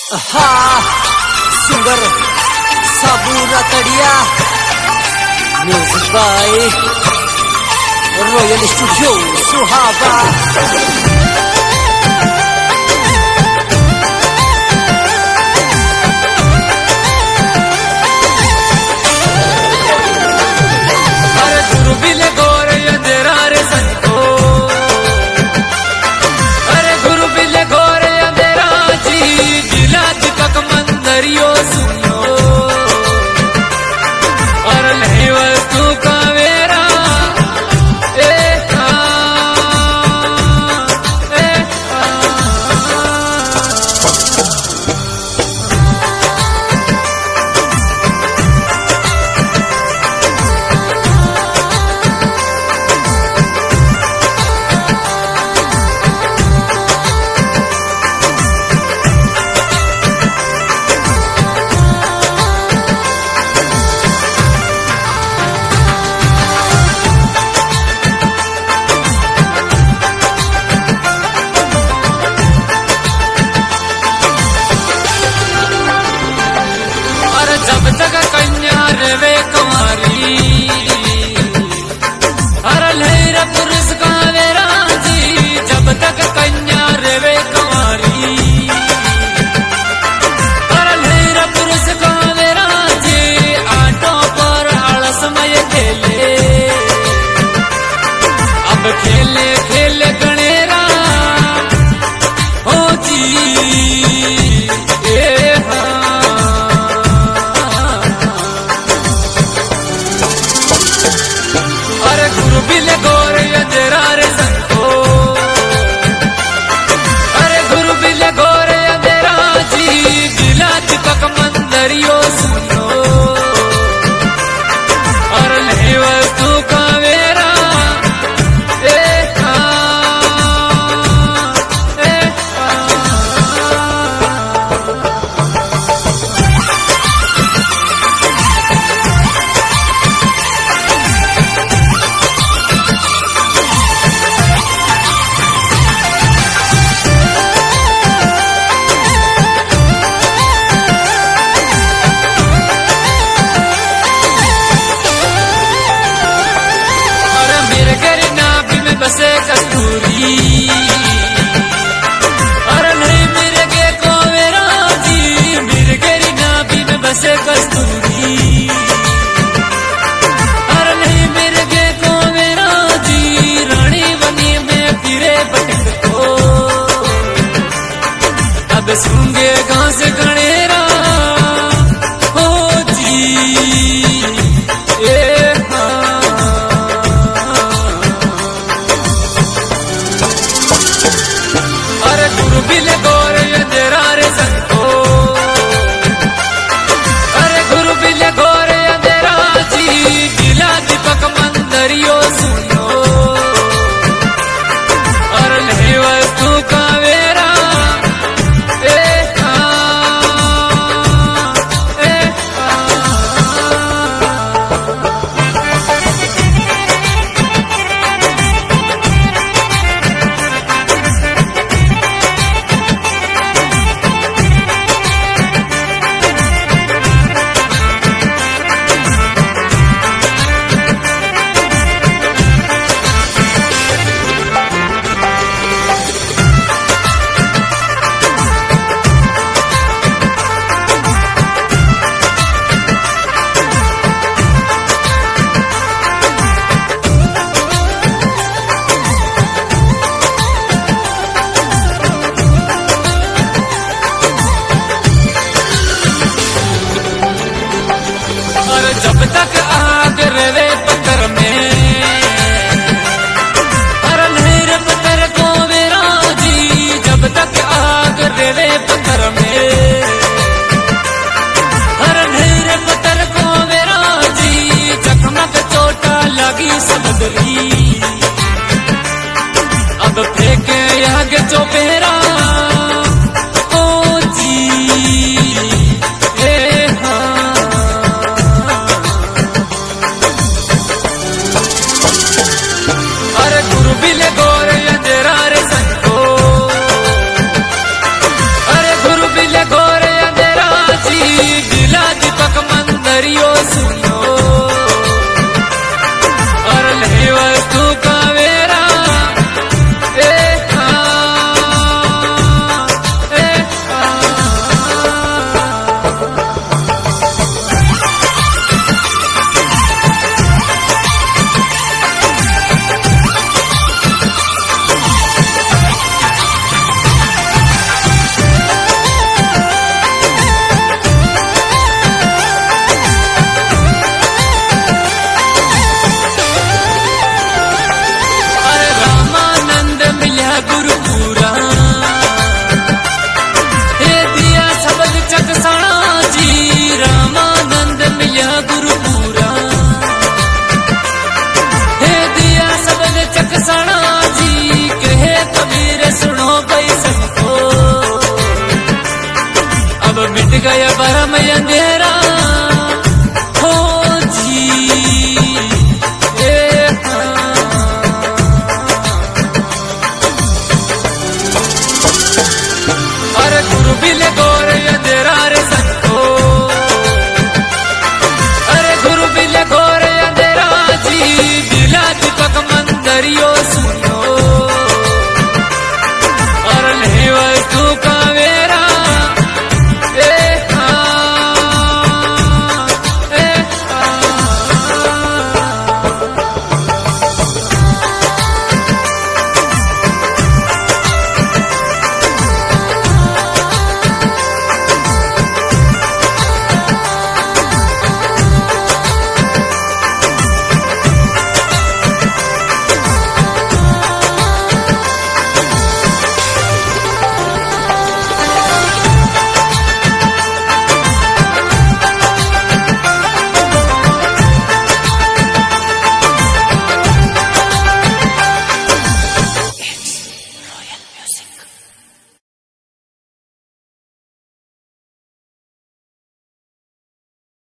हाँ singer Sabu Ratadiya, music by royal studio Suhaga. बसे कस्तूरी और नहीं मेरे के को मेरा जी, मेरे गेरी नाभि में बसे कस्तूरी और नहीं मेरे के को मेरा जी, रानी बनी में फिरे भटक को अब सूंगे घास गणेरा हो जी। जब तक आग रवे पत्थर में, अरे नहीं रे पत्थर को मेरा जी, जब तक आग रवे पत्थर में, अरे नहीं रे पत्थर को मेरा जी, चकमक चोटा लगी समुद्री अब फेंके आग चौपेरा ओ जी। परम अंधेरा